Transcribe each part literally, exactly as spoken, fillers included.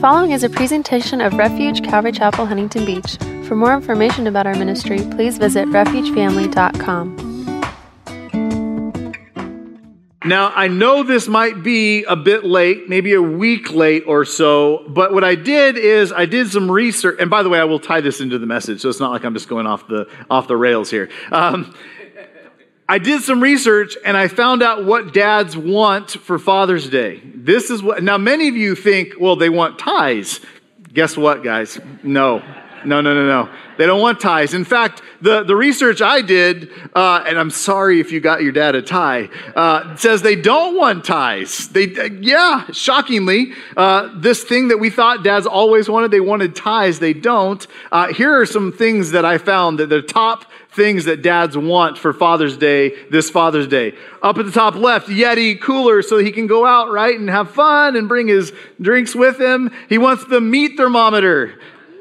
following is a presentation of Refuge Calvary Chapel, Huntington Beach. For more information about our ministry, please visit refuge family dot com. Now, I know this might be a bit late, maybe a week late or so, but what I did is I did some research, and by the way, I will tie this into the message, so it's not like I'm just going off the off the rails here. Um, I did some research, and I found out what dads want for Father's Day. This is what, now many of you think, well, they want ties. Guess what, guys? No. No, no, no, no. They don't want ties. In fact, the, the research I did, uh, and I'm sorry if you got your dad a tie, uh, says they don't want ties. They, uh, yeah, shockingly, uh, this thing that we thought dads always wanted, they wanted ties, they don't. Uh, here are some things that I found that the top things that dads want for Father's Day, this Father's Day. Up at the top left, Yeti cooler so he can go out, right, and have fun and bring his drinks with him. He wants the meat thermometer.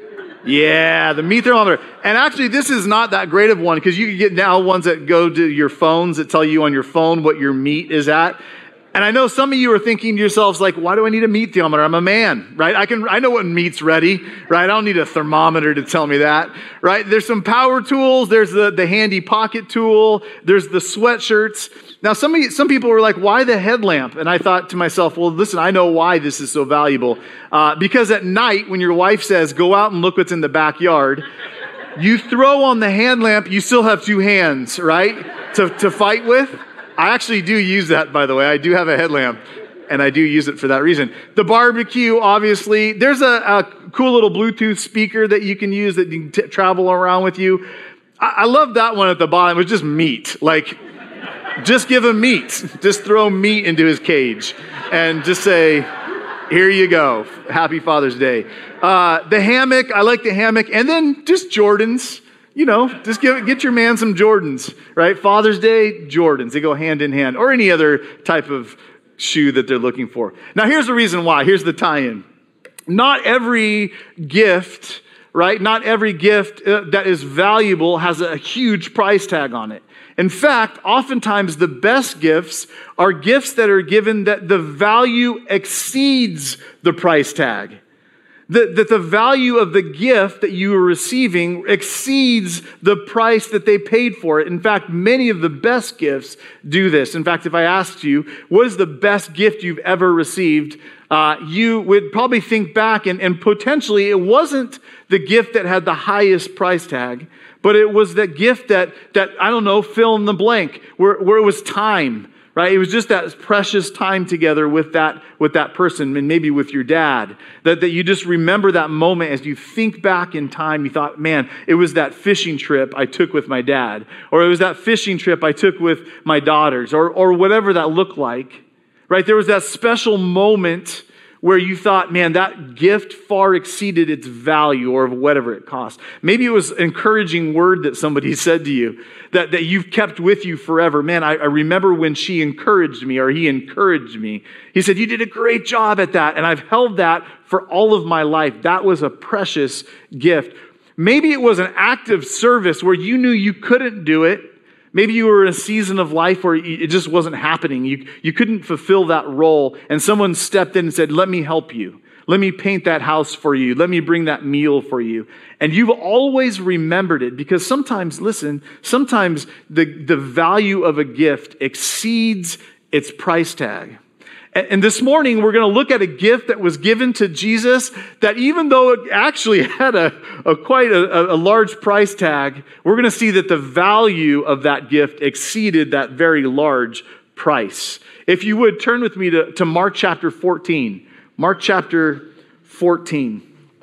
Yeah, the meat thermometer. And actually, this is not that great of one because you can get now ones that go to your phones that tell you on your phone what your meat is at. And I know some of you are thinking to yourselves, like, why do I need a meat thermometer? I'm a man, right? I can, I know what meat's ready, right? I don't need a thermometer to tell me that, right? There's some power tools. There's the, the handy pocket tool. There's the sweatshirts. Now, some of you, some people were like, why the headlamp? And I thought to myself, well, listen, I know why this is so valuable. Uh, because at night, when your wife says, go out and look what's in the backyard, you throw on the hand lamp, you still have two hands, right, to, to fight with. I actually do use that, by the way. I do have a headlamp, and I do use it for that reason. The barbecue, obviously. There's a, a cool little Bluetooth speaker that you can use that you can t- travel around with you. I, I love that one at the bottom. It was just meat. Like, just give him meat. Just throw meat into his cage and just say, here you go. Happy Father's Day. Uh, the hammock, I like the hammock. And then just Jordans. You know, just give, get your man some Jordans, right? Father's Day, Jordans. They go hand in hand. Or any other type of shoe that they're looking for. Now, here's the reason why. Here's the tie-in. Not every gift, right? Not every gift uh, that is valuable has a huge price tag on it. In fact, oftentimes the best gifts are gifts that are given that the value exceeds the price tag. That, that the value of the gift that you are receiving exceeds the price that they paid for it. In fact, many of the best gifts do this. In fact, if I asked you, what is the best gift you've ever received? Uh, you would probably think back and, and potentially it wasn't the gift that had the highest price tag, but it was that gift that, that I don't know, fill in the blank, where, where it was time. Right? It was just that precious time together with that, with that person and maybe with your dad. That, that you just remember that moment as you think back in time. You thought, man, it was that fishing trip I took with my dad. Or it was that fishing trip I took with my daughters. Or, or whatever that looked like. Right? There was that special moment where you thought, man, that gift far exceeded its value or whatever it cost. Maybe it was an encouraging word that somebody said to you that, that you've kept with you forever. Man, I, I remember when she encouraged me or he encouraged me. He said, you did a great job at that. And I've held that for all of my life. That was a precious gift. Maybe it was an act of service where you knew you couldn't do it. Maybe you were in a season of life where it just wasn't happening. You, you couldn't fulfill that role. And someone stepped in and said, let me help you. Let me paint that house for you. Let me bring that meal for you. And you've always remembered it because sometimes, listen, sometimes the, the value of a gift exceeds its price tag. And this morning, we're going to look at a gift that was given to Jesus that even though it actually had a, a quite a, a large price tag, we're going to see that the value of that gift exceeded that very large price. If you would, turn with me to, to Mark chapter fourteen. Mark chapter fourteen.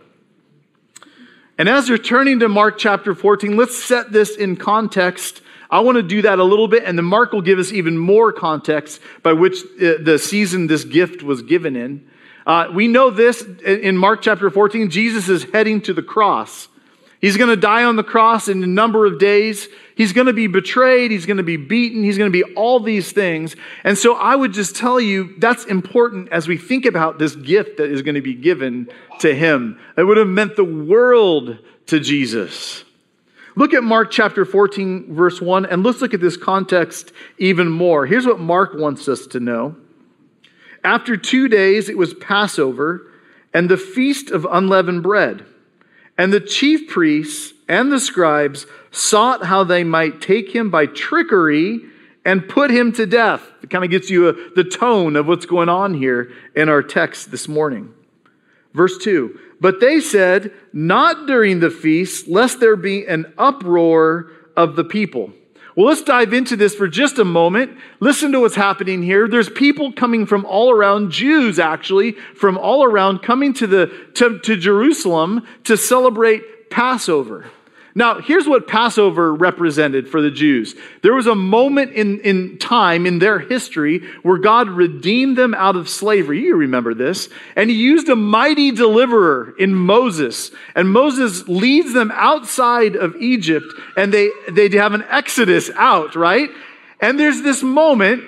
And as you're turning to Mark chapter fourteen, let's set this in context. I want to do that a little bit, and then Mark will give us even more context by which the season this gift was given in. Uh, we know this in Mark chapter fourteen, Jesus is heading to the cross. He's going to die on the cross in a number of days. He's going to be betrayed. He's going to be beaten. He's going to be all these things. And so I would just tell you that's important as we think about this gift that is going to be given to him. It would have meant the world to Jesus. Look at Mark chapter fourteen, verse one, and let's look at this context even more. Here's what Mark wants us to know. After two days, it was Passover, and the feast of unleavened bread. And the chief priests and the scribes sought how they might take him by trickery and put him to death. It kind of gets you a, the tone of what's going on here in our text this morning. Verse two, but they said, not during the feast, lest there be an uproar of the people. Well, let's dive into this for just a moment. Listen to what's happening here. There's people coming from all around, Jews actually, from all around, coming to, the, to, to Jerusalem to celebrate Passover. Now, here's what Passover represented for the Jews. There was a moment in, in time in their history where God redeemed them out of slavery. You remember this. And he used a mighty deliverer in Moses. And Moses leads them outside of Egypt, and they, they have an exodus out, right? And there's this moment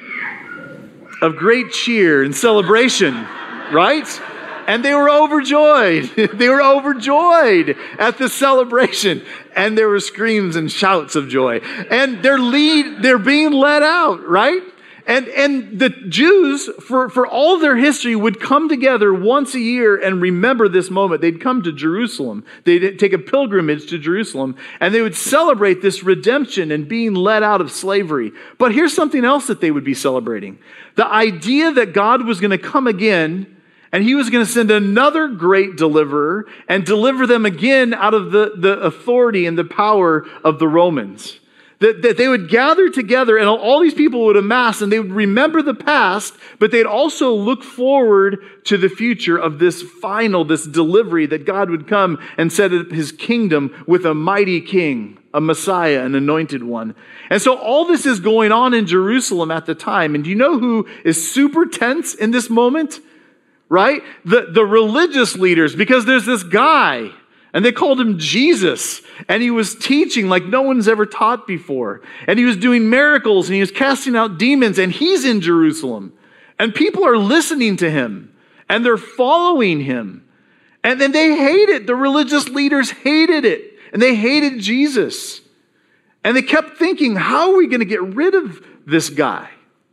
of great cheer and celebration, right? And they were overjoyed. They were overjoyed at the celebration. And there were screams and shouts of joy. And they're lead, they're being led out, right? And, and the Jews, for, for all their history, would come together once a year and remember this moment. They'd come to Jerusalem. They'd take a pilgrimage to Jerusalem. And they would celebrate this redemption and being led out of slavery. But here's something else that they would be celebrating. The idea that God was going to come again, and he was going to send another great deliverer and deliver them again out of the, the authority and the power of the Romans. That, that they would gather together and all these people would amass and they would remember the past, but they'd also look forward to the future of this final, this delivery that God would come and set up his kingdom with a mighty king, a Messiah, an anointed one. And so all this is going on in Jerusalem at the time. And do you know who is super tense in this moment? Right? The, the religious leaders, because there's this guy, and they called him Jesus, and he was teaching like no one's ever taught before. And he was doing miracles, and he was casting out demons, and he's in Jerusalem. And people are listening to him, and they're following him. And then they hate it. The religious leaders hated it, and they hated Jesus. And they kept thinking, how are we going to get rid of this guy?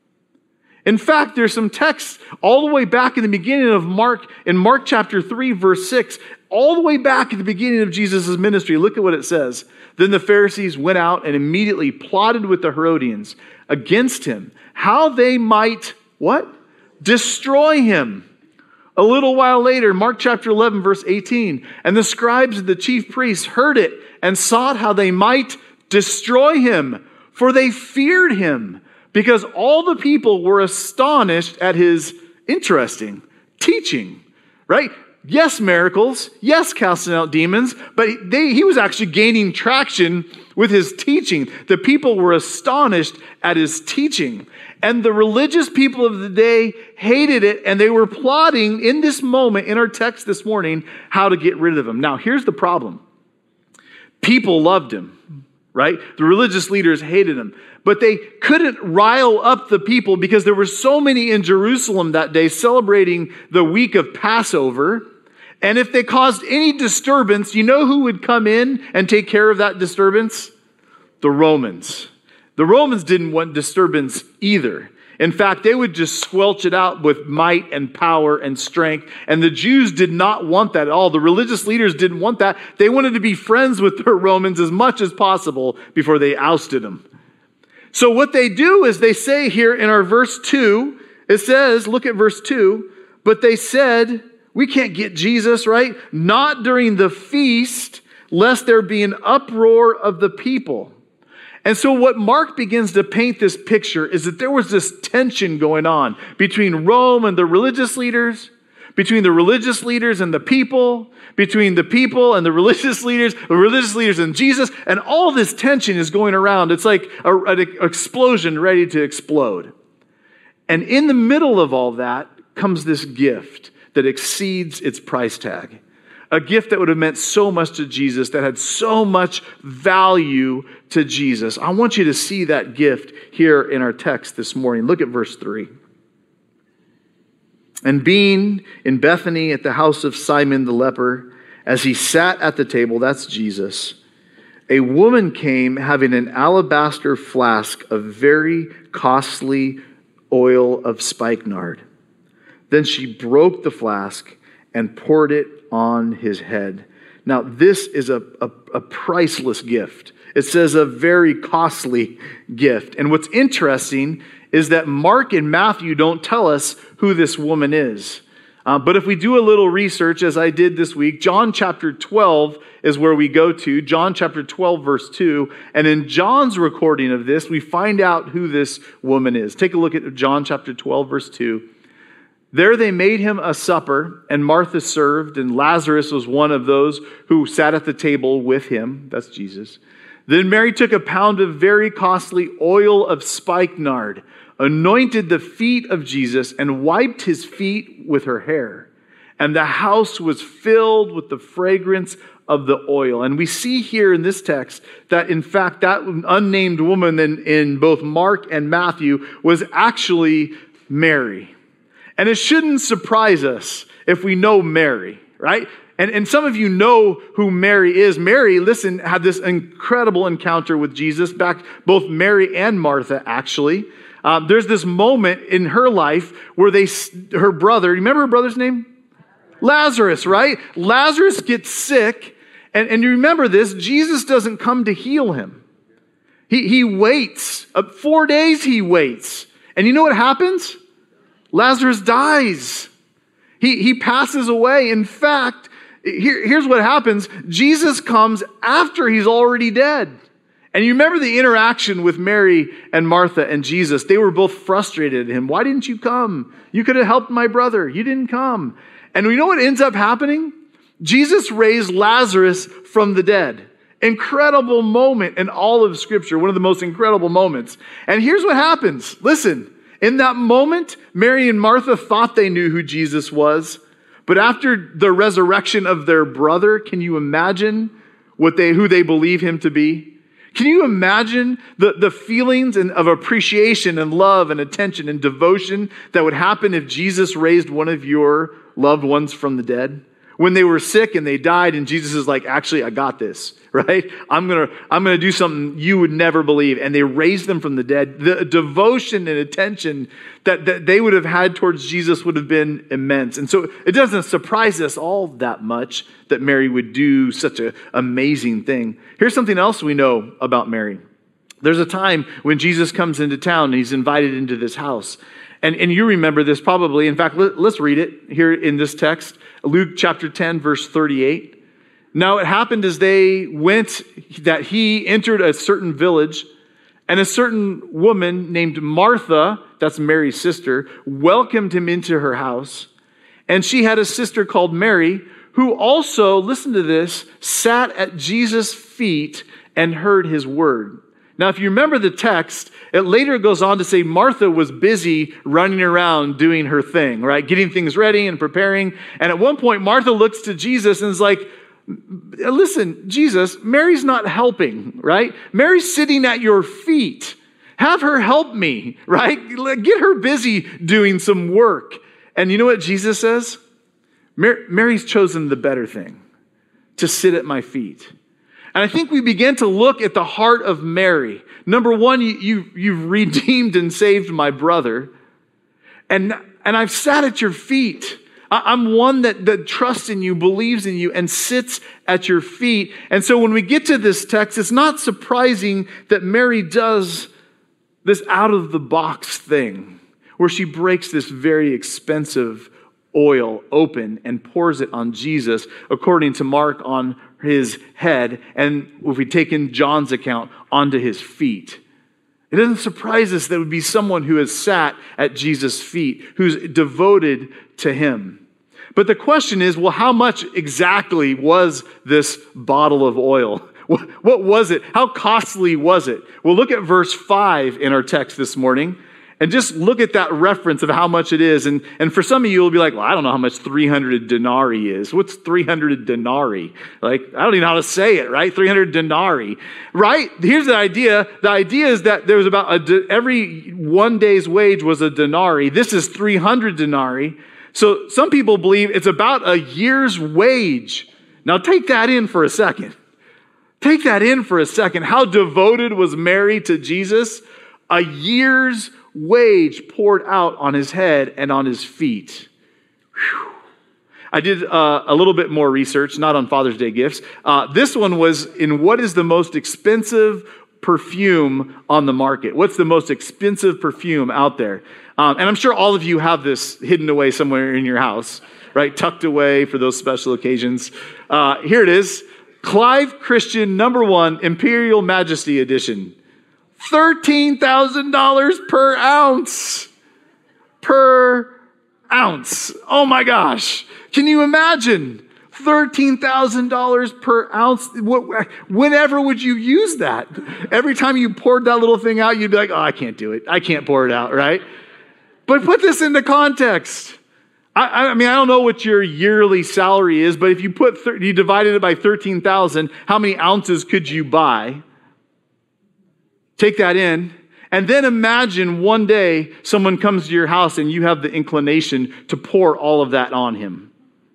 In fact, there's some texts all the way back in the beginning of Mark, in Mark chapter three, verse six, all the way back at the beginning of Jesus' ministry. Look at what it says. Then the Pharisees went out and immediately plotted with the Herodians against him, how they might, what? Destroy him. A little while later, Mark chapter eleven, verse eighteen, and the scribes and the chief priests heard it and sought how they might destroy him, for they feared him, because all the people were astonished at his interesting teaching, right? Yes, miracles. Yes, casting out demons. But they, he was actually gaining traction with his teaching. The people were astonished at his teaching. And the religious people of the day hated it, and they were plotting in this moment, in our text this morning, how to get rid of him. Now, here's the problem. People loved him, right? The religious leaders hated him. But they couldn't rile up the people because there were so many in Jerusalem that day celebrating the week of Passover. And if they caused any disturbance, you know who would come in and take care of that disturbance? The Romans. The Romans didn't want disturbance either. In fact, they would just squelch it out with might and power and strength. And the Jews did not want that at all. The religious leaders didn't want that. They wanted to be friends with the Romans as much as possible before they ousted them. So what they do is they say here in our verse two, it says, look at verse two, but they said, we can't get Jesus, right? Not during the feast, lest there be an uproar of the people. And so what Mark begins to paint this picture is that there was this tension going on between Rome and the religious leaders, between the religious leaders and the people, between the people and the religious leaders, the religious leaders and Jesus, and all this tension is going around. It's like a, an explosion ready to explode. And in the middle of all that comes this gift that exceeds its price tag. A gift that would have meant so much to Jesus, that had so much value to Jesus. I want you to see that gift here in our text this morning. Look at verse three. And being in Bethany at the house of Simon the leper, as he sat at the table, that's Jesus, a woman came having an alabaster flask of very costly oil of spikenard. Then she broke the flask and poured it on his head. Now, this is a, a, a priceless gift. It says a very costly gift. And what's interesting is that Mark and Matthew don't tell us who this woman is. Uh, but if we do a little research, as I did this week, John chapter twelve is where we go to. John chapter twelve, verse two. And in John's recording of this, we find out who this woman is. Take a look at John chapter twelve, verse two. There they made him a supper, and Martha served, and Lazarus was one of those who sat at the table with him. That's Jesus. Then Mary took a pound of very costly oil of spikenard, anointed the feet of Jesus, and wiped his feet with her hair. And the house was filled with the fragrance of the oil. And we see here in this text that, in fact, that unnamed woman in, in both Mark and Matthew was actually Mary. And it shouldn't surprise us if we know Mary, right? And, and some of you know who Mary is. Mary, listen, had this incredible encounter with Jesus, back both Mary and Martha, actually. Um, there's this moment in her life where they, her brother, remember her brother's name? Lazarus, right? Lazarus gets sick. And, and you remember this, Jesus doesn't come to heal him. He, he waits. Uh, four days he waits. And you know what happens? Lazarus dies. He, he passes away. In fact, here, here's what happens. Jesus comes after he's already dead. And you remember the interaction with Mary and Martha and Jesus. They were both frustrated at him. Why didn't you come? You could have helped my brother. You didn't come. And we know what ends up happening? Jesus raised Lazarus from the dead. Incredible moment in all of Scripture. One of the most incredible moments. And here's what happens. Listen. In that moment, Mary and Martha thought they knew who Jesus was. But after the resurrection of their brother, can you imagine what they, who they believe him to be? Can you imagine the, the feelings and, of appreciation and love and attention and devotion that would happen if Jesus raised one of your loved ones from the dead? When they were sick and they died and Jesus is like, actually, I got this, right? I'm going to I'm gonna do something you would never believe. And they raised them from the dead. The devotion and attention that, that they would have had towards Jesus would have been immense. And so it doesn't surprise us all that much that Mary would do such an amazing thing. Here's something else we know about Mary. There's a time when Jesus comes into town and he's invited into this house. And, and you remember this probably. In fact, let, let's read it here in this text. Luke chapter ten, verse thirty-eight. Now it happened as they went that he entered a certain village, and a certain woman named Martha, that's Mary's sister, welcomed him into her house. And she had a sister called Mary, who also, listen to this, sat at Jesus' feet and heard his word. Now, if you remember the text, it later goes on to say Martha was busy running around doing her thing, right? Getting things ready and preparing. And at one point, Martha looks to Jesus and is like, listen, Jesus, Mary's not helping, right? Mary's sitting at your feet. Have her help me, right? Get her busy doing some work. And you know what Jesus says? Mary's chosen the better thing, to sit at my feet. And I think we begin to look at the heart of Mary. Number one, you, you, you've redeemed and saved my brother. And, and I've sat at your feet. I, I'm one that, that trusts in you, believes in you, and sits at your feet. And so when we get to this text, it's not surprising that Mary does this out-of-the-box thing, where she breaks this very expensive oil open and pours it on Jesus, according to Mark, on his head, and if we take in John's account, onto his feet. It doesn't surprise us that it would be someone who has sat at Jesus' feet, who's devoted to him. But the question is, well, how much exactly was this bottle of oil? What was it? How costly was it? Well, look at verse five in our text this morning. And just look at that reference of how much it is. And, and for some of you, you'll be like, well, I don't know how much three hundred denarii is. What's three hundred denarii? Like, I don't even know how to say it, right? three hundred denarii, right? Here's the idea. The idea is that there was about a de- every one day's wage was a denarii. This is three hundred denarii. So some people believe it's about a year's wage. Now take that in for a second. Take that in for a second. How devoted was Mary to Jesus? A year's wage poured out on his head and on his feet. Whew. I did uh, a little bit more research, not on Father's Day gifts. Uh, this one was in what is the most expensive perfume on the market? What's the most expensive perfume out there? Um, and I'm sure all of you have this hidden away somewhere in your house, right? Tucked away for those special occasions. Uh, here it is. Clive Christian number one Imperial Majesty Edition. thirteen thousand dollars per ounce. Per ounce. Oh my gosh. Can you imagine? thirteen thousand dollars per ounce. Whenever would you use that? Every time you poured that little thing out, you'd be like, oh, I can't do it. I can't pour it out, right? But put this into context. I, I mean, I don't know what your yearly salary is, but if you put you divided it by thirteen thousand, how many ounces could you buy? Take that in. And then imagine one day someone comes to your house and you have the inclination to pour all of that on him.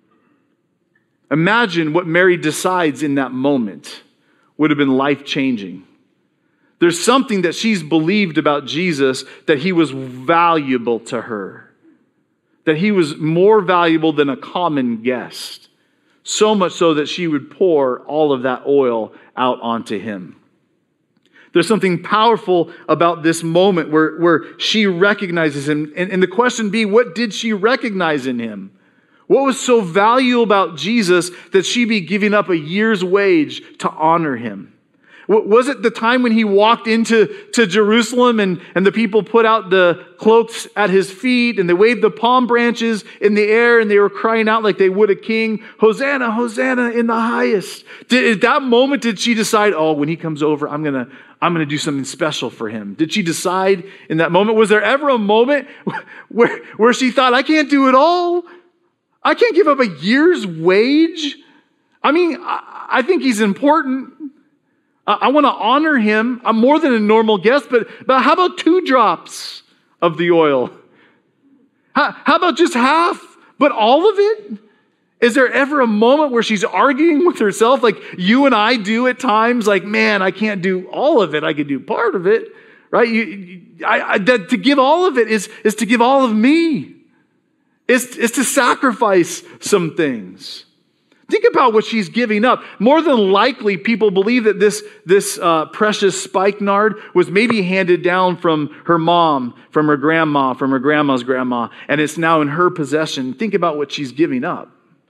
Imagine what Mary decides in that moment would have been life-changing. There's something that she's believed about Jesus, that he was valuable to her, that he was more valuable than a common guest, so much so that she would pour all of that oil out onto him. There's something powerful about this moment where, where she recognizes him. And, and the question be, what did she recognize in him? What was so valuable about Jesus that she be giving up a year's wage to honor him? Was it the time when he walked into to Jerusalem and, and the people put out the cloaks at his feet and they waved the palm branches in the air and they were crying out like they would a king, Hosanna, Hosanna in the highest? Did, at that moment, did she decide, oh, when he comes over, I'm going to I'm going to do something special for him? Did she decide in that moment? Was there ever a moment where, where she thought, I can't do it all? I can't give up a year's wage? I mean, I, I think he's important. I want to honor him. I'm more than a normal guest, but, but how about two drops of the oil? How, how about just half, but all of it? Is there ever a moment where she's arguing with herself like you and I do at times? Like, man, I can't do all of it. I could do part of it, right? You, you, I, I, that, to give all of it is, is to give all of me. It's, it's to sacrifice some things. Think about what she's giving up. More than likely, people believe that this, this uh, precious spikenard was maybe handed down from her mom, from her grandma, from her grandma's grandma, and it's now in her possession. Think about what she's giving up.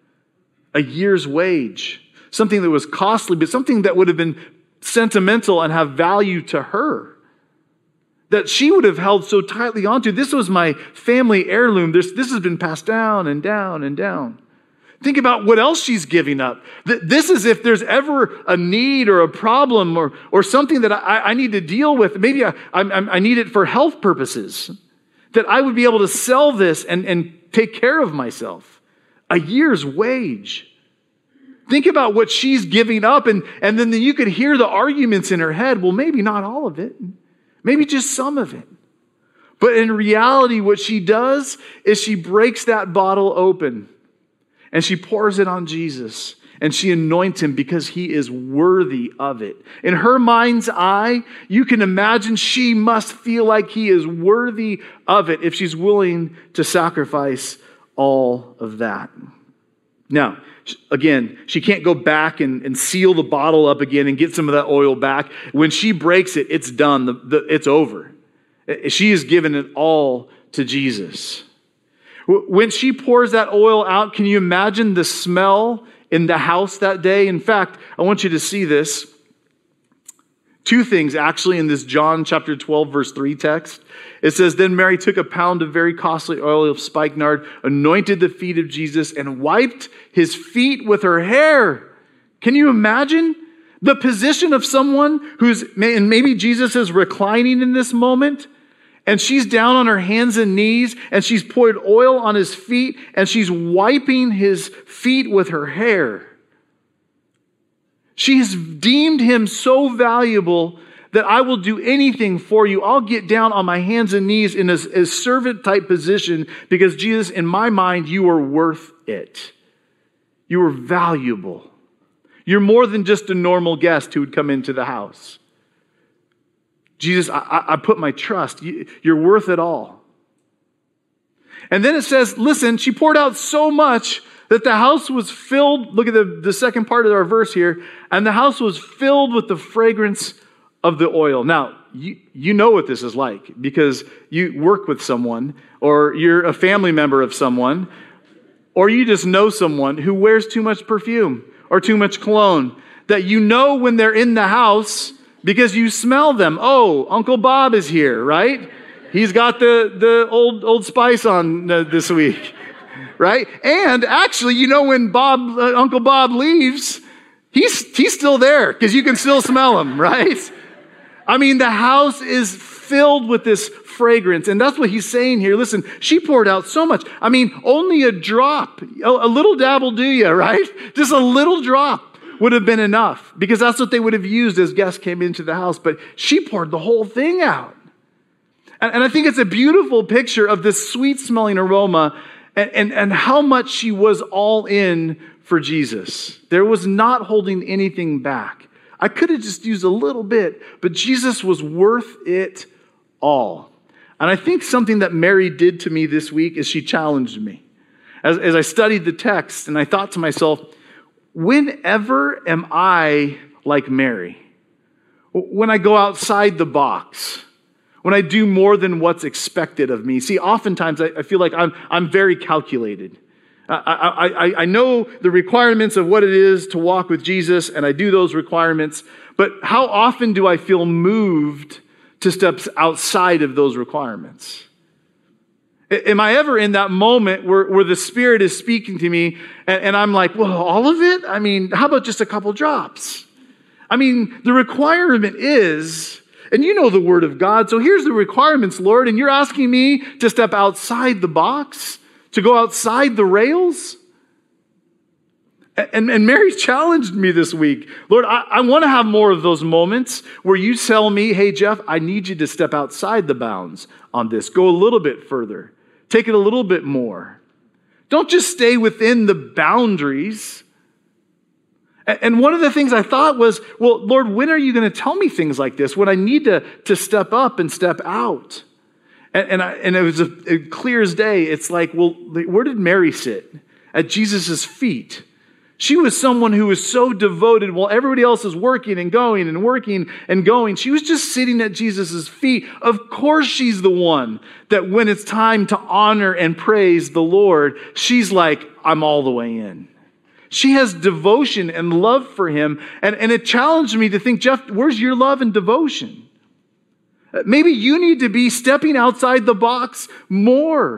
A year's wage. Something that was costly, but something that would have been sentimental and have value to her. That she would have held so tightly onto. This was my family heirloom. This, this has been passed down and down and down. Think about what else she's giving up. This is if there's ever a need or a problem or, or something that I, I need to deal with. Maybe I, I, I need it for health purposes. That I would be able to sell this and, and take care of myself. A year's wage. Think about what she's giving up, and, and then you could hear the arguments in her head. Well, maybe not all of it. Maybe just some of it. But in reality, what she does is she breaks that bottle open and she pours it on Jesus and she anoints him because he is worthy of it. In her mind's eye, you can imagine she must feel like he is worthy of it if she's willing to sacrifice all of that. Now, again, she can't go back and, and seal the bottle up again and get some of that oil back. When she breaks it, it's done. The, the, it's over. She has given it all to Jesus. When she pours that oil out, can you imagine the smell in the house that day? In fact, I want you to see this. Two things actually in this John chapter twelve verse three text. It says, then Mary took a pound of very costly oil of spikenard, anointed the feet of Jesus, and wiped his feet with her hair. Can you imagine the position of someone who's, and maybe Jesus is reclining in this moment, and she's down on her hands and knees, and she's poured oil on his feet, and she's wiping his feet with her hair. She has deemed him so valuable that I will do anything for you. I'll get down on my hands and knees in a, a servant-type position because, Jesus, in my mind, you are worth it. You are valuable. You're more than just a normal guest who would come into the house. Jesus, I, I put my trust. You're worth it all. And then it says, listen, she poured out so much That the house was filled, look at the, the second part of our verse here, and the house was filled with the fragrance of the oil. Now, you, you know what this is like because you work with someone, or you're a family member of someone, or you just know someone who wears too much perfume or too much cologne, that you know when they're in the house because you smell them. Oh, Uncle Bob is here, right? He's got the, the old Old Spice on uh, this week, right? And actually, you know when Bob, uh, Uncle Bob leaves, he's, he's still there because you can still smell him, right? I mean, the house is filled with this fragrance. And that's what he's saying here. Listen, she poured out so much. I mean, only a drop, a, a little dab will do you, right? Just a little drop would have been enough because that's what they would have used as guests came into the house. But she poured the whole thing out. And, and I think it's a beautiful picture of this sweet smelling aroma and, and, and how much she was all in for Jesus. There was not holding anything back. I could have just used a little bit, but Jesus was worth it all. And I think something that Mary did to me this week is she challenged me. As, as I studied the text and I thought to myself, whenever am I like Mary? When I go outside the box, when I do more than what's expected of me. See, oftentimes I, I feel like I'm, I'm very calculated. I, I, I know the requirements of what it is to walk with Jesus, and I do those requirements, but how often do I feel moved to step outside of those requirements? Am I ever in that moment where, where the Spirit is speaking to me and, and I'm like, well, all of it? I mean, how about just a couple drops? I mean, the requirement is, and you know the Word of God, so here's the requirements, Lord, and you're asking me to step outside the box, to go outside the rails? And, and Mary challenged me this week. Lord, I, I want to have more of those moments where you tell me, hey, Jeff, I need you to step outside the bounds on this. Go a little bit further. Take it a little bit more. Don't just stay within the boundaries. And, and one of the things I thought was, well, Lord, when are you going to tell me things like this? When I need to, to step up and step out? And, and, I, and it was a, it clear as day. It's like, well, where did Mary sit? At Jesus' feet. She was someone who was so devoted while everybody else is working and going and working and going. She was just sitting at Jesus' feet. Of course she's the one that when it's time to honor and praise the Lord, she's like, I'm all the way in. She has devotion and love for him. And, and it challenged me to think, Jeff, where's your love and devotion? Maybe you need to be stepping outside the box more.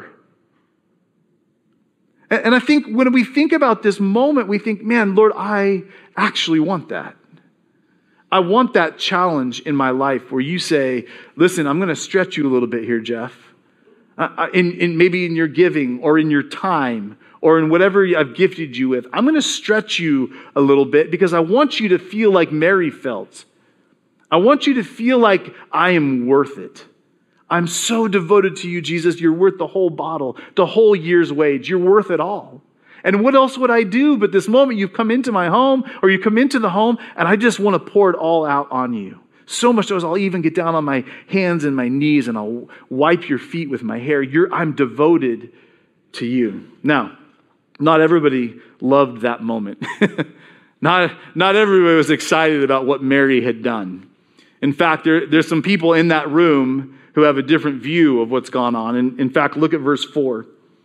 And I think when we think about this moment, we think, man, Lord, I actually want that. I want that challenge in my life where you say, listen, I'm going to stretch you a little bit here, Jeff. Uh, in, in maybe in your giving or in your time or in whatever I've gifted you with. I'm going to stretch you a little bit because I want you to feel like Mary felt. I want you to feel like I am worth it. I'm so devoted to you, Jesus. You're worth the whole bottle, the whole year's wage. You're worth it all. And what else would I do? But this moment you've come into my home or you come into the home and I just want to pour it all out on you. So much so I'll even get down on my hands and my knees and I'll wipe your feet with my hair. You're, I'm devoted to you. Now, not everybody loved that moment. not, not everybody was excited about what Mary had done. In fact, there, there's some people in that room who have a different view of what's gone on. And in fact, look at verse four.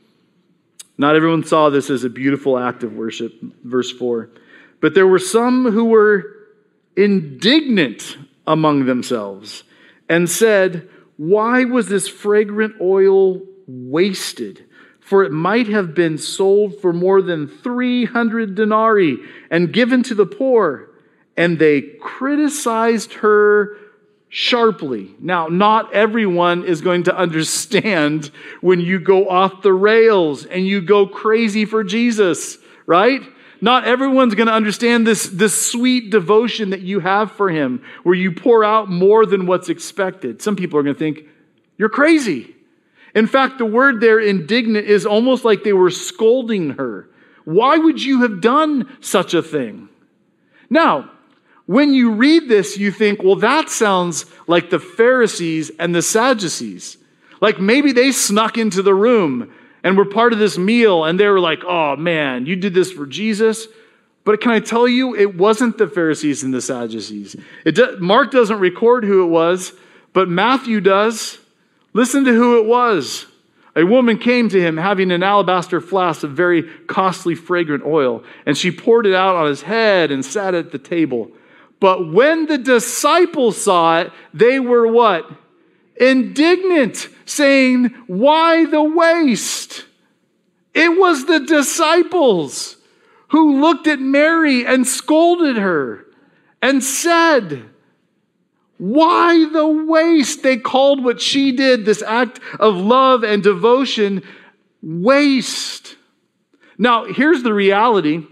Not everyone saw this as a beautiful act of worship. Verse four. But there were some who were indignant among themselves and said, why was this fragrant oil wasted? For it might have been sold for more than three hundred denarii and given to the poor. And they criticized her sharply. Now, not everyone is going to understand when you go off the rails and you go crazy for Jesus, right? Not everyone's going to understand this, this sweet devotion that you have for him, where you pour out more than what's expected. Some people are going to think, you're crazy. In fact, the word there, indignant, is almost like they were scolding her. Why would you have done such a thing? Now, when you read this, you think, well, that sounds like the Pharisees and the Sadducees. Like maybe they snuck into the room and were part of this meal, and they were like, oh man, you did this for Jesus? But can I tell you, it wasn't the Pharisees and the Sadducees. It do, Mark doesn't record who it was, but Matthew does. Listen to who it was. A woman came to him having an alabaster flask of very costly fragrant oil, and she poured it out on his head and sat at the table. But when the disciples saw it, they were what? Indignant, saying, why the waste? It was the disciples who looked at Mary and scolded her and said, why the waste? They called what she did, this act of love and devotion, waste. Now, here's the reality.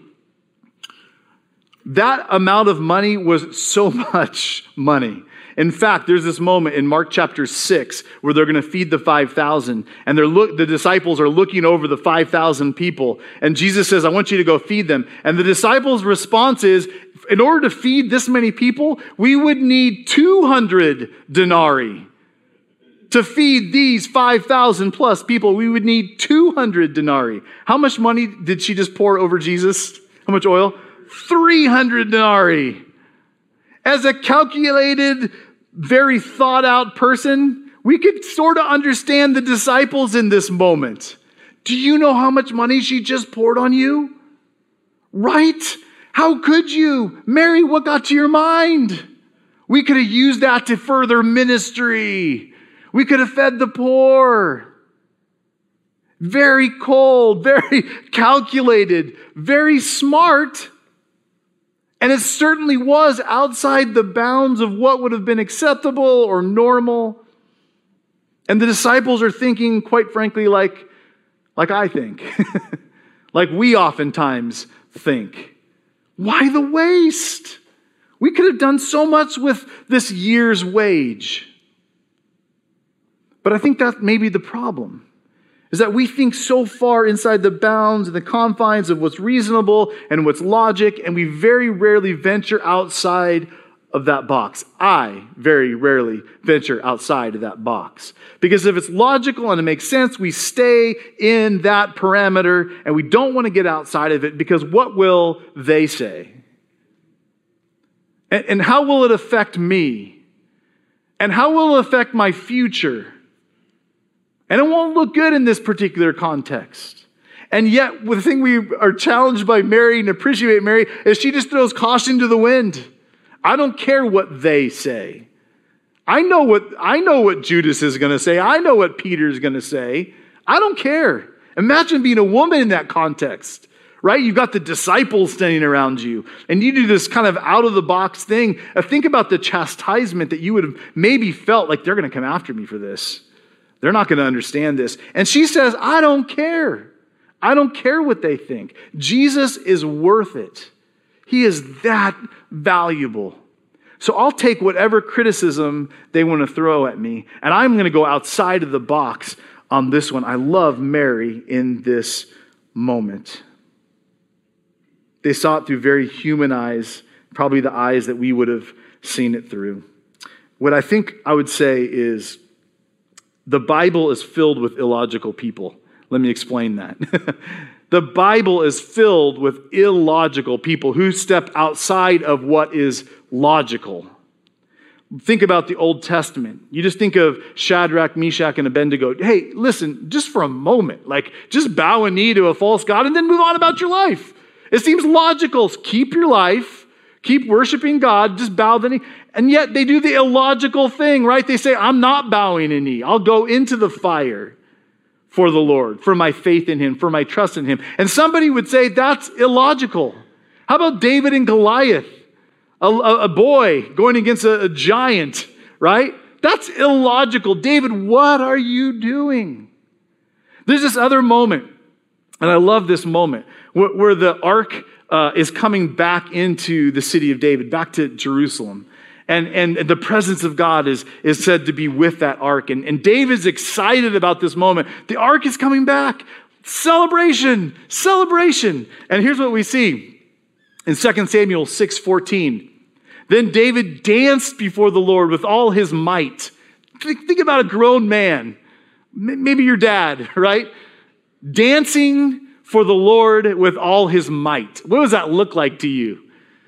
That amount of money was so much money. In fact, there's this moment in Mark chapter six where they're going to feed the five thousand, and they're look, the disciples are looking over the five thousand people, and Jesus says, I want you to go feed them. And the disciples' response is, in order to feed this many people, we would need two hundred denarii. To feed these five thousand plus people, we would need two hundred denarii. How much money did she just pour over Jesus? How much oil? three hundred denarii. As a calculated, very thought out person, we could sort of understand the disciples in this moment. Do you know how much money she just poured on you? Right? How could you? Mary, what got to your mind? We could have used that to further ministry. We could have fed the poor. Very cold, very calculated, very smart. And it certainly was outside the bounds of what would have been acceptable or normal. And the disciples are thinking, quite frankly, like, like I think. Like we oftentimes think. Why the waste? We could have done so much with this year's wage. But I think that may be the problem. Is that we think so far inside the bounds and the confines of what's reasonable and what's logic, and we very rarely venture outside of that box. I very rarely venture outside of that box. Because if it's logical and it makes sense, we stay in that parameter, and we don't want to get outside of it, because what will they say? And, and how will it affect me? And how will it affect my future? And it won't look good in this particular context. And yet, the thing we are challenged by Mary and appreciate Mary is she just throws caution to the wind. I don't care what they say. I know what, I know what Judas is going to say. I know what Peter's going to say. I don't care. Imagine being a woman in that context, right? You've got the disciples standing around you, and you do this kind of out-of-the-box thing. Uh, think about the chastisement that you would have maybe felt like they're going to come after me for this. They're not going to understand this. And she says, I don't care. I don't care what they think. Jesus is worth it. He is that valuable. So I'll take whatever criticism they want to throw at me, and I'm going to go outside of the box on this one. I love Mary in this moment. They saw it through very human eyes, probably the eyes that we would have seen it through. What I think I would say is, the Bible is filled with illogical people. Let me explain that. The Bible is filled with illogical people who step outside of what is logical. Think about the Old Testament. You just think of Shadrach, Meshach, and Abednego. Hey, listen, just for a moment, like just bow a knee to a false god and then move on about your life. It seems logical. Keep your life. Keep worshiping God. Just bow the knee. And yet they do the illogical thing, right? They say, I'm not bowing a knee. I'll go into the fire for the Lord, for my faith in him, for my trust in him. And somebody would say that's illogical. How about David and Goliath? A, a, a boy going against a, a giant, right? That's illogical. David, what are you doing? There's this other moment, and I love this moment, where, where the ark uh, is coming back into the city of David, back to Jerusalem. And, and the presence of God is, is said to be with that ark. And, and David's excited about this moment. The ark is coming back. Celebration, celebration. And here's what we see in Second Samuel six fourteen. Then David danced before the Lord with all his might. Think, think about a grown man, maybe your dad, right? dancing for the Lord with all his might. What does that look like to you?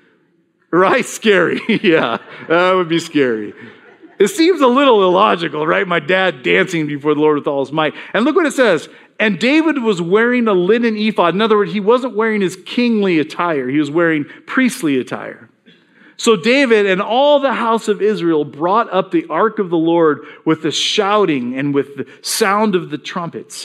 Right? Scary. Yeah, that would be scary. It seems a little illogical, right? My dad dancing before the Lord with all his might. And look what it says. And David was wearing a linen ephod. In other words, he wasn't wearing his kingly attire. He was wearing priestly attire. So David and all the house of Israel brought up the ark of the Lord with the shouting and with the sound of the trumpets.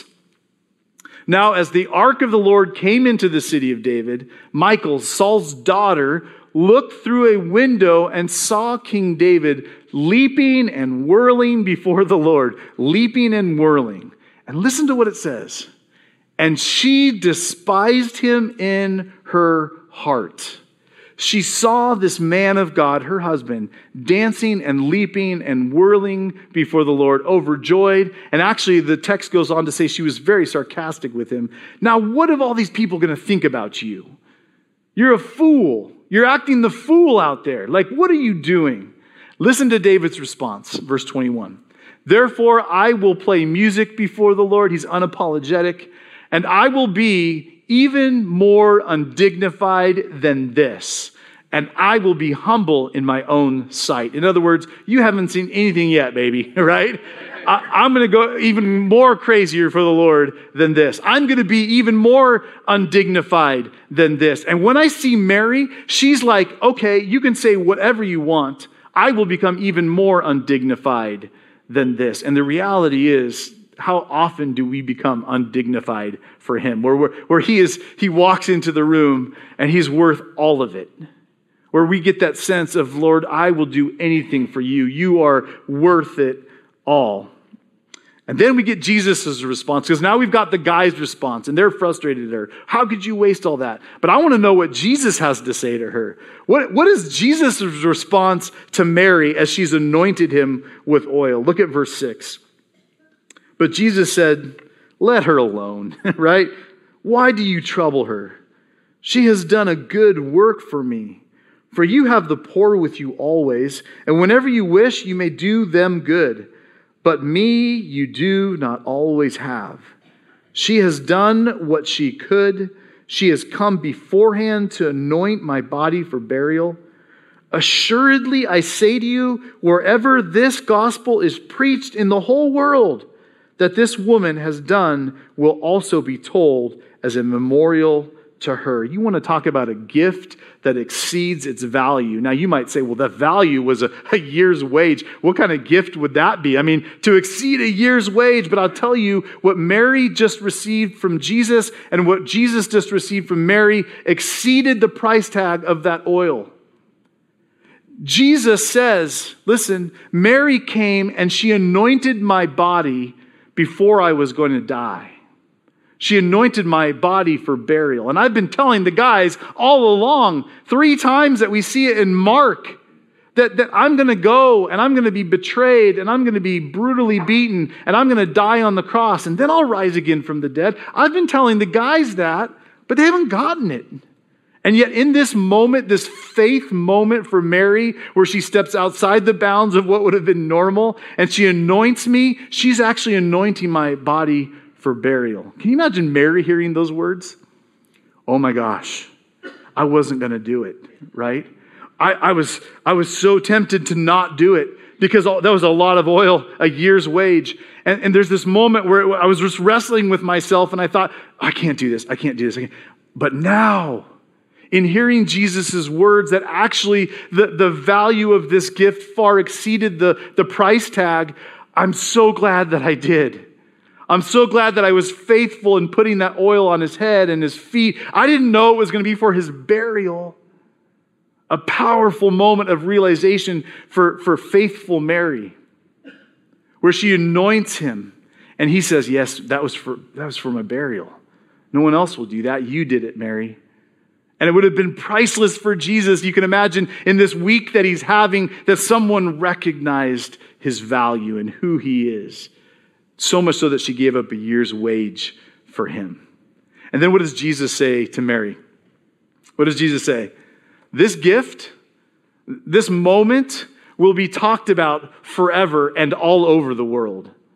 Now, as the ark of the Lord came into the city of David, Michal, Saul's daughter, looked through a window and saw King David leaping and whirling before the Lord, leaping and whirling. And listen to what it says. And she despised him in her heart. She saw this man of God, her husband, dancing and leaping and whirling before the Lord, overjoyed. And actually, the text goes on to say she was very sarcastic with him. Now, what are all these people going to think about you? You're a fool. You're acting the fool out there. Like, what are you doing? Listen to David's response, verse twenty-one. Therefore, I will play music before the Lord. He's unapologetic. And I will be even more undignified than this. And I will be humble in my own sight. In other words, you haven't seen anything yet, baby, right? I, I'm going to go even more crazier for the Lord than this. I'm going to be even more undignified than this. And when I see Mary, she's like, okay, you can say whatever you want. I will become even more undignified than this. And the reality is, how often do we become undignified for him? Where, where, where he is, he walks into the room and he's worth all of it. Where we get that sense of, Lord, I will do anything for you. You are worth it all. And then we get Jesus' response, because now we've got the guy's response, and they're frustrated at her. How could you waste all that? But I want to know what Jesus has to say to her. What, what is Jesus' response to Mary as she's anointed him with oil? Look at verse six. But Jesus said, let her alone, right? Why do you trouble her? She has done a good work for me. For you have the poor with you always, and whenever you wish, you may do them good. But me you do not always have. She has done what she could. She has come beforehand to anoint my body for burial. Assuredly, I say to you, wherever this gospel is preached in the whole world, that this woman has done will also be told as a memorial to her. You want to talk about a gift that exceeds its value. Now you might say, well, the value was a, a year's wage. What kind of gift would that be? I mean, to exceed a year's wage. But I'll tell you what Mary just received from Jesus and what Jesus just received from Mary exceeded the price tag of that oil. Jesus says, listen, Mary came and she anointed my body before I was going to die. She anointed my body for burial. And I've been telling the guys all along, three times that we see it in Mark, that, that I'm going to go and I'm going to be betrayed and I'm going to be brutally beaten and I'm going to die on the cross and then I'll rise again from the dead. I've been telling the guys that, but they haven't gotten it. And yet in this moment, this faith moment for Mary, where she steps outside the bounds of what would have been normal and she anoints me, she's actually anointing my body for burial. Can you imagine Mary hearing those words? Oh my gosh, I wasn't going to do it, right? I, I was I was so tempted to not do it because that was a lot of oil, a year's wage. And, and there's this moment where I was just wrestling with myself and I thought, I can't do this, I can't do this. I can't. But now, in hearing Jesus' words that actually the, the value of this gift far exceeded the, the price tag, I'm so glad that I did. I'm so glad that I was faithful in putting that oil on his head and his feet. I didn't know it was going to be for his burial. A powerful moment of realization for, for faithful Mary, where she anoints him. And he says, yes, that was for that was for my burial. No one else will do that. You did it, Mary. And it would have been priceless for Jesus. You can imagine in this week that he's having, that someone recognized his value and who he is. So much so that she gave up a year's wage for him. And then what does Jesus say to Mary? What does Jesus say? This gift, this moment will be talked about forever and all over the world.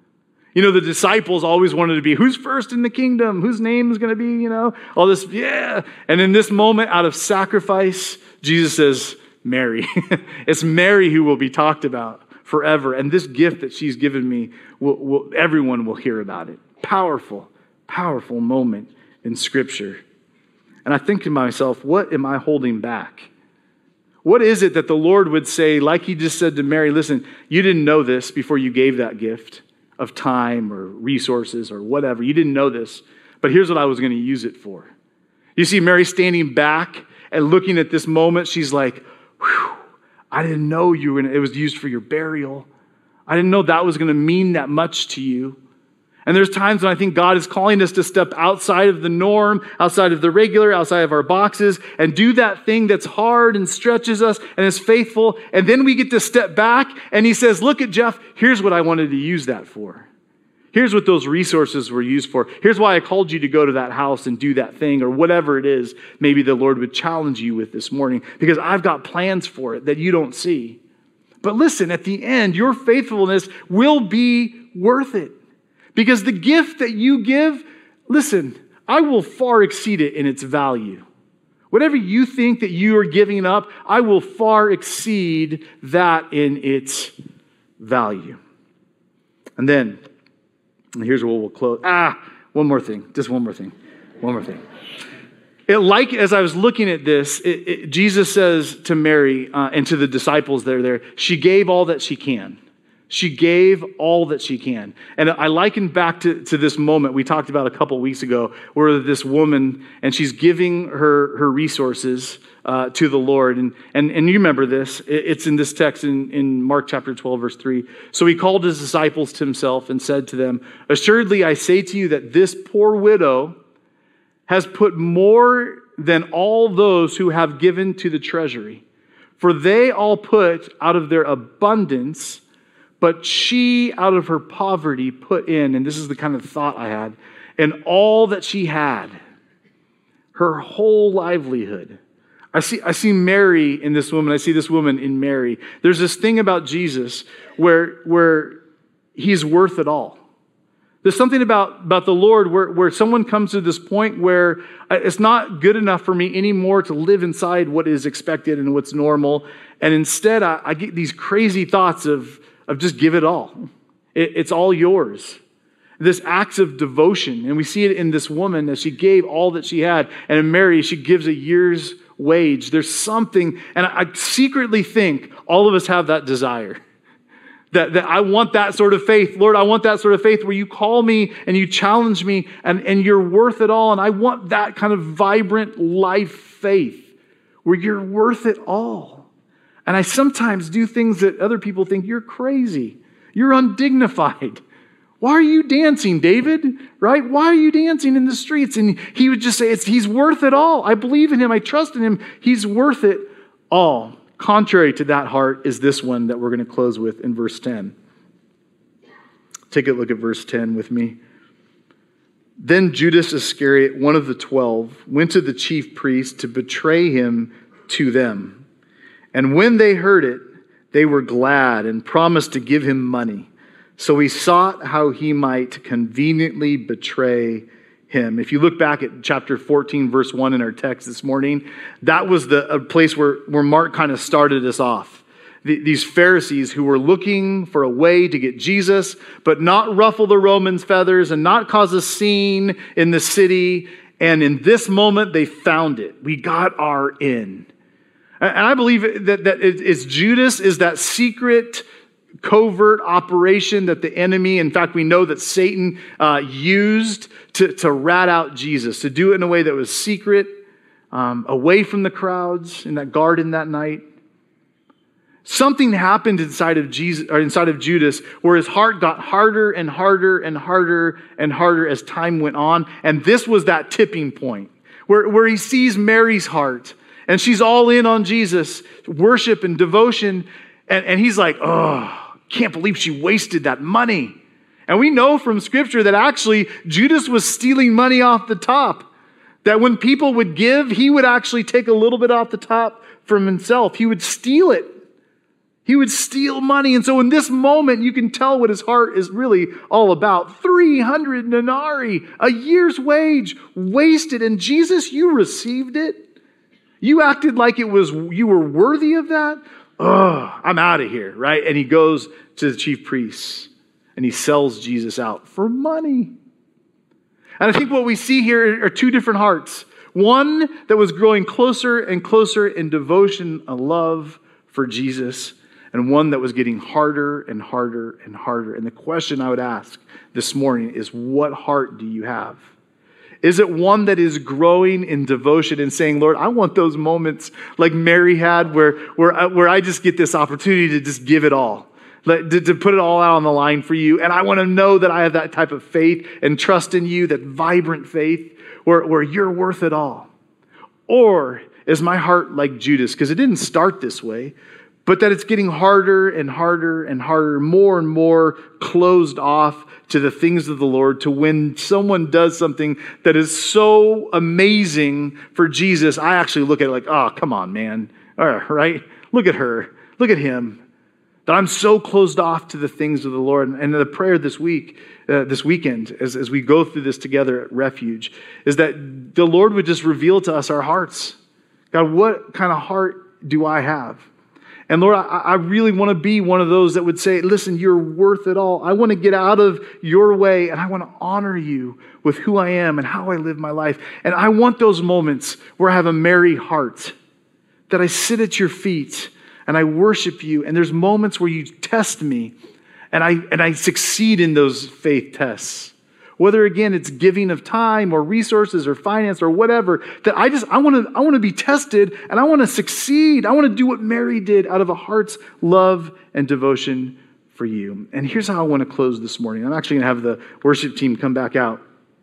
You know, the disciples always wanted to be, who's first in the kingdom? Whose name is going to be, you know, all this, yeah. And in this moment, out of sacrifice, Jesus says, Mary. It's Mary who will be talked about forever. And this gift that she's given me, will, will, everyone will hear about it. Powerful, powerful moment in Scripture. And I think to myself, what am I holding back? What is it that the Lord would say, like he just said to Mary, listen, you didn't know this before you gave that gift of time or resources or whatever. You didn't know this, but here's what I was going to use it for. You see Mary standing back and looking at this moment. She's like, whew, I didn't know you were gonna, it was used for your burial. I didn't know that was going to mean that much to you. And there's times when I think God is calling us to step outside of the norm, outside of the regular, outside of our boxes, and do that thing that's hard and stretches us and is faithful. And then we get to step back and he says, look at Jeff, here's what I wanted to use that for. Here's what those resources were used for. Here's why I called you to go to that house and do that thing or whatever it is maybe the Lord would challenge you with this morning, because I've got plans for it that you don't see. But listen, at the end, your faithfulness will be worth it. Because the gift that you give, listen, I will far exceed it in its value. Whatever you think that you are giving up, I will far exceed that in its value. And then, and here's where we'll close. Ah, one more thing. Just one more thing. One more thing. It, like, as I was looking at this, it, it, Jesus says to Mary uh, and to the disciples that are there, she gave all that she can. She gave all that she can. And I liken back to, to this moment we talked about a couple weeks ago, where this woman, and she's giving her, her resources uh, to the Lord. And, and, and you remember this. It's in this text in, in Mark chapter twelve, verse three. So he called his disciples to himself and said to them, assuredly, I say to you that this poor widow has put more than all those who have given to the treasury. For they all put out of their abundance, but she, out of her poverty, put in, and this is the kind of thought I had, and all that she had, her whole livelihood. I see, I see Mary in this woman. I see this woman in Mary. There's this thing about Jesus where, where he's worth it all. There's something about, about the Lord where, where someone comes to this point where it's not good enough for me anymore to live inside what is expected and what's normal. And instead, I, I get these crazy thoughts of, of just give it all. It, it's all yours. This acts of devotion. And we see it in this woman as she gave all that she had. And in Mary, she gives a year's wage. There's something, and I secretly think all of us have that desire. That, that I want that sort of faith. Lord, I want that sort of faith where you call me and you challenge me and, and you're worth it all. And I want that kind of vibrant life faith where you're worth it all. And I sometimes do things that other people think you're crazy. You're undignified. Why are you dancing, David? Right? Why are you dancing in the streets? And he would just say, it's, he's worth it all. I believe in him. I trust in him. He's worth it all. Contrary to that heart is this one that we're going to close with in verse ten. Take a look at verse ten with me. Then Judas Iscariot, one of the twelve, went to the chief priests to betray him to them. And when they heard it, they were glad and promised to give him money. So he sought how he might conveniently betray him. If you look back at chapter fourteen, verse one in our text this morning, that was the a place where, where Mark kind of started us off. The, these Pharisees who were looking for a way to get Jesus, but not ruffle the Romans' feathers and not cause a scene in the city. And in this moment, they found it. We got our in. And I believe that, that it's Judas is that secret covert operation that the enemy, in fact, we know that Satan uh, used to, to rat out Jesus, to do it in a way that was secret, um, away from the crowds in that garden that night. Something happened inside of Jesus, or inside of Judas, where his heart got harder and harder and harder and harder as time went on. And this was that tipping point where, where he sees Mary's heart, and she's all in on Jesus, worship and devotion. And, and he's like, oh, can't believe she wasted that money. And we know from Scripture that actually Judas was stealing money off the top. That when people would give, he would actually take a little bit off the top from himself. He would steal it. He would steal money. And so in this moment, you can tell what his heart is really all about. three hundred denarii, a year's wage, wasted. And Jesus, you received it. You acted like it was you were worthy of that. Oh, I'm out of here, right? And he goes to the chief priests and he sells Jesus out for money. And I think what we see here are two different hearts. One that was growing closer and closer in devotion and love for Jesus, and one that was getting harder and harder and harder. And the question I would ask this morning is, what heart do you have? Is it one that is growing in devotion and saying, Lord, I want those moments like Mary had where, where, I, where I just get this opportunity to just give it all, to, to put it all out on the line for you. And I want to know that I have that type of faith and trust in you, that vibrant faith where, where you're worth it all. Or is my heart like Judas? Because it didn't start this way, but that it's getting harder and harder and harder, more and more closed off to the things of the Lord, to when someone does something that is so amazing for Jesus, I actually look at it like, oh, come on, man. All right? Look at her. Look at him. That I'm so closed off to the things of the Lord. And the prayer this week, uh, this weekend, as, as we go through this together at Refuge, is that the Lord would just reveal to us our hearts. God, what kind of heart do I have? And Lord, I, I really want to be one of those that would say, listen, you're worth it all. I want to get out of your way and I want to honor you with who I am and how I live my life. And I want those moments where I have a merry heart, that I sit at your feet and I worship you. And there's moments where you test me and I, and I succeed in those faith tests. Whether, again, it's giving of time or resources or finance or whatever, that I just, I want to I want to be tested and I want to succeed. I want to do what Mary did out of a heart's love and devotion for you. And here's how I want to close this morning. I'm actually going to have the worship team come back out.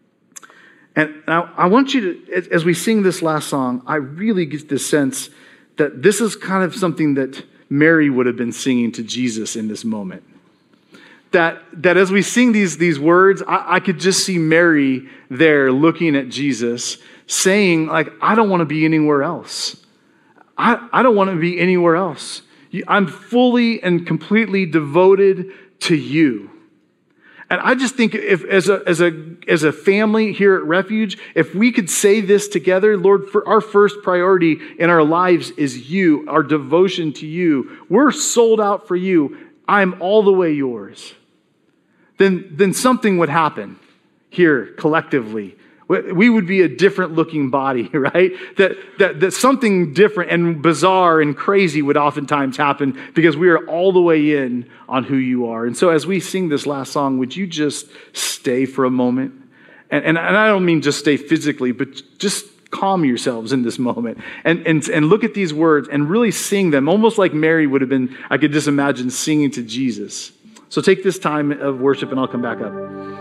And I, I want you to, as we sing this last song, I really get this sense that this is kind of something that Mary would have been singing to Jesus in this moment. That, that as we sing these, these words, I, I could just see Mary there looking at Jesus saying, like, I don't want to be anywhere else. I, I don't want to be anywhere else. I'm fully and completely devoted to you. And I just think if as a, as a, as a family here at Refuge, if we could say this together, Lord, for our first priority in our lives is you, our devotion to you. We're sold out for you. I'm all the way yours. Then, then something would happen here collectively. We would be a different looking body, right? That, that, that something different and bizarre and crazy would oftentimes happen because we are all the way in on who you are. And so as we sing this last song, would you just stay for a moment? And, and, and I don't mean just stay physically, but just calm yourselves in this moment and, and, and look at these words and really sing them, almost like Mary would have been, I could just imagine singing to Jesus. So take this time of worship and I'll come back up.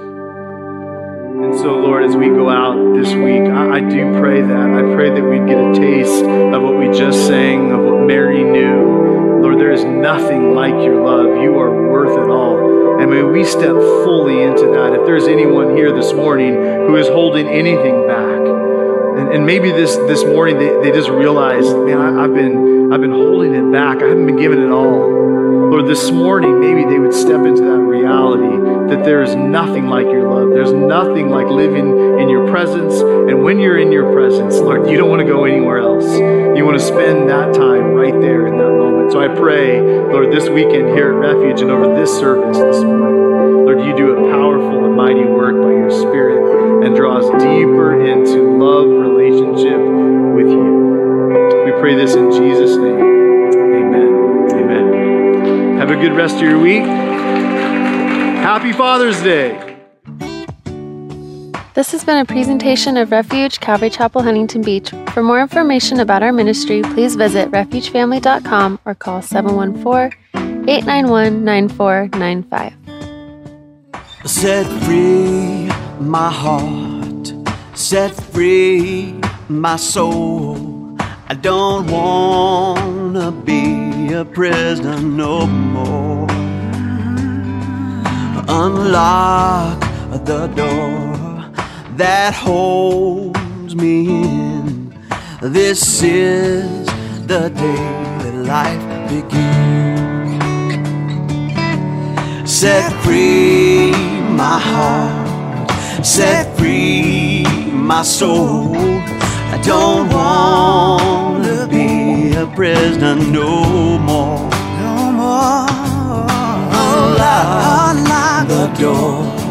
And so, Lord, as we go out this week, I, I do pray that. I pray that we'd get a taste of what we just sang, of what Mary knew. Lord, there is nothing like your love. You are worth it all. And may we step fully into that. If there's anyone here this morning who is holding anything back, and, and maybe this, this morning they, they just realized, man, I, I've been, I've been holding it back. I haven't been giving it all. Lord, this morning, maybe they would step into that reality that there is nothing like your love. There's nothing like living in your presence. And when you're in your presence, Lord, you don't want to go anywhere else. You want to spend that time right there in that moment. So I pray, Lord, this weekend here at Refuge and over this service this morning, Lord, you do a powerful and mighty work by your Spirit and draw us deeper into love relationship with you. We pray this in Jesus' name. Amen. Amen. Have a good rest of your week. Happy Father's Day. This has been a presentation of Refuge Calvary Chapel, Huntington Beach. For more information about our ministry, please visit refuge family dot com or call seven one four, eight nine one, nine four nine five. Set free my heart, set free my soul. I don't want to be a prisoner no more. Unlock the door that holds me in. This is the day that life begins. Set free my heart, set free my soul. I don't want to be a prisoner no more. No more. Unlock, unlock the door.